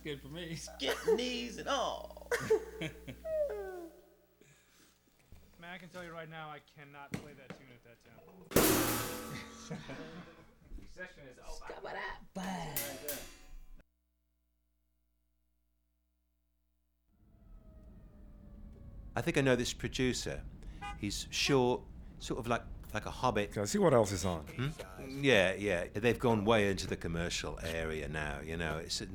good for me. Get knees and all. Man, I can tell you right now, I cannot play that tune at that tempo. Session is over. I think I know this producer. He's short, sort of like a hobbit. Okay, see what else is on. Yeah. They've gone way into the commercial area now. You know, it's